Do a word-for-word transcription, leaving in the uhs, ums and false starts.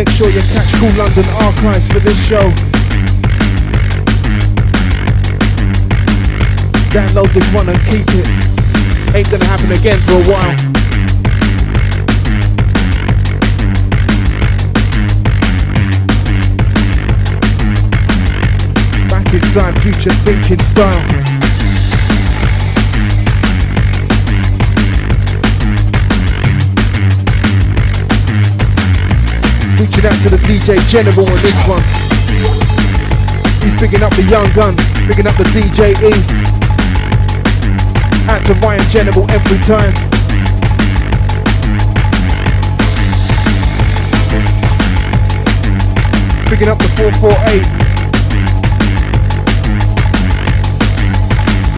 make sure you catch Cool London archives for this show. Download this one and keep it. Ain't gonna happen again for a while. Back inside future thinking style. Reaching out to the D J General on this one. He's picking up the young gun, picking up the D J E. Out to Ryan General every time. Picking up the four four eight.